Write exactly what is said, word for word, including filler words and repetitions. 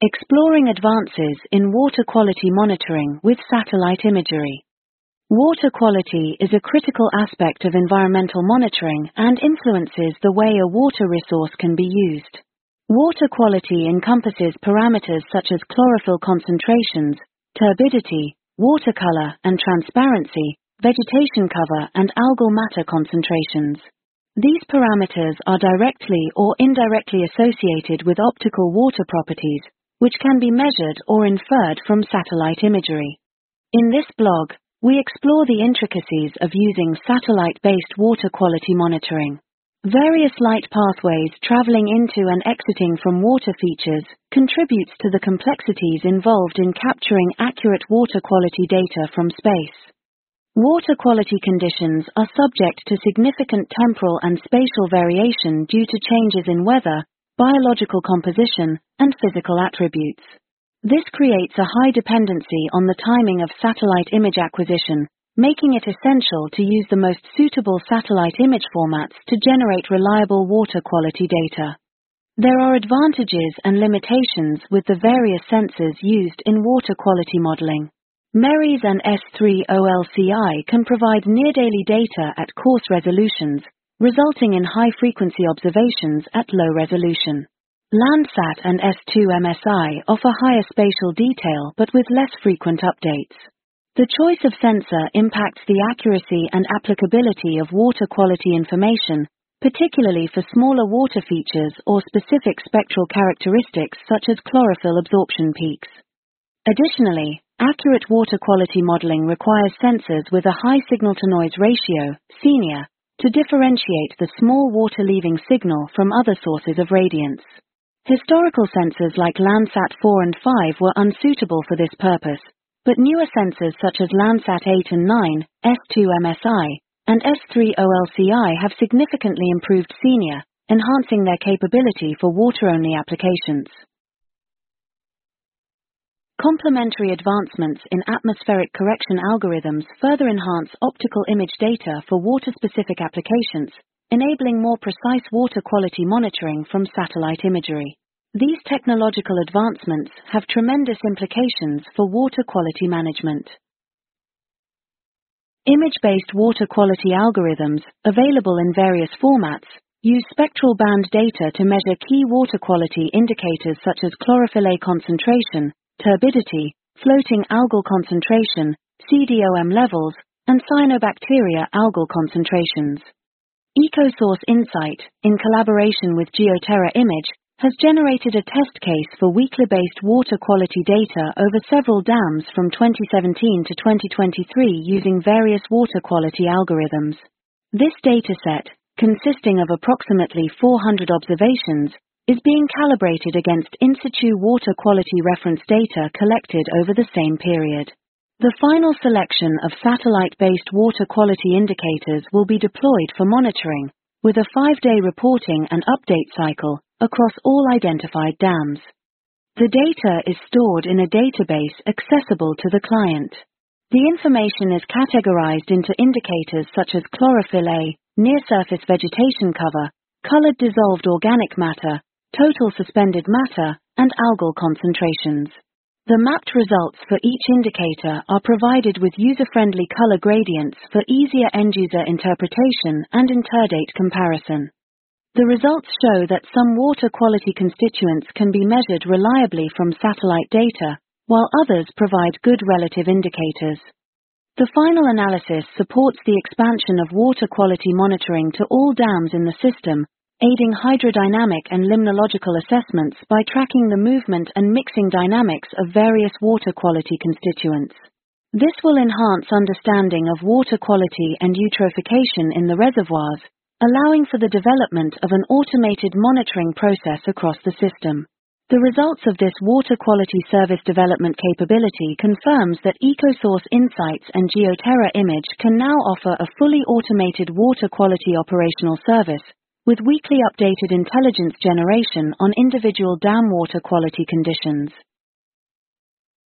Exploring advances in water quality monitoring with satellite imagery. Water quality is a critical aspect of environmental monitoring and influences the way a water resource can be used. Water quality encompasses parameters such as chlorophyll concentrations, turbidity, water color and transparency, vegetation cover, and algal matter concentrations. These parameters are directly or indirectly associated with optical water properties, which can be measured or inferred from satellite imagery. In this blog, we explore the intricacies of using satellite-based water quality monitoring. Various light pathways traveling into and exiting from water features contributes to the complexities involved in capturing accurate water quality data from space. Water quality conditions are subject to significant temporal and spatial variation due to changes in weather, biological composition, and physical attributes. This creates a high dependency on the timing of satellite image acquisition, making it essential to use the most suitable satellite image formats to generate reliable water quality data. There are advantages and limitations with the various sensors used in water quality modeling. MERIS and S three O L C I can provide near-daily data at coarse resolutions, resulting in high-frequency observations at low resolution. Landsat and S two M S I offer higher spatial detail but with less frequent updates. The choice of sensor impacts the accuracy and applicability of water quality information, particularly for smaller water features or specific spectral characteristics such as chlorophyll absorption peaks. Additionally, accurate water quality modeling requires sensors with a high signal-to-noise ratio, SENIA, to differentiate the small water-leaving signal from other sources of radiance. Historical sensors like Landsat four and five were unsuitable for this purpose, but newer sensors such as Landsat eight and nine, S two M S I, and S three O L C I have significantly improved SENIA, enhancing their capability for water-only applications. Complementary advancements in atmospheric correction algorithms further enhance optical image data for water-specific applications, enabling more precise water quality monitoring from satellite imagery. These technological advancements have tremendous implications for water quality management. Image-based water quality algorithms, available in various formats, use spectral band data to measure key water quality indicators such as chlorophyll A concentration, turbidity, floating algal concentration, C D O M levels, and cyanobacteria algal concentrations. EcoSource Insight, in collaboration with GeoTerra Image, has generated a test case for Weakler-based water quality data over several dams from twenty seventeen to twenty twenty-three using various water quality algorithms. This dataset, consisting of approximately four hundred observations, is being calibrated against in-situ water quality reference data collected over the same period. The final selection of satellite-based water quality indicators will be deployed for monitoring, with a five-day reporting and update cycle across all identified dams. The data is stored in a database accessible to the client. The information is categorized into indicators such as chlorophyll A, near-surface vegetation cover, colored dissolved organic matter, total suspended matter, and algal concentrations. The mapped results for each indicator are provided with user-friendly color gradients for easier end-user interpretation and interdate comparison. The results show that some water quality constituents can be measured reliably from satellite data, while others provide good relative indicators. The final analysis supports the expansion of water quality monitoring to all dams in the system, aiding hydrodynamic and limnological assessments by tracking the movement and mixing dynamics of various water quality constituents. This will enhance understanding of water quality and eutrophication in the reservoirs, allowing for the development of an automated monitoring process across the system. The results of this water quality service development capability confirms that EcoSource Insights and GeoTerra Image can now offer a fully automated water quality operational service, with weekly updated intelligence generation on individual dam water quality conditions.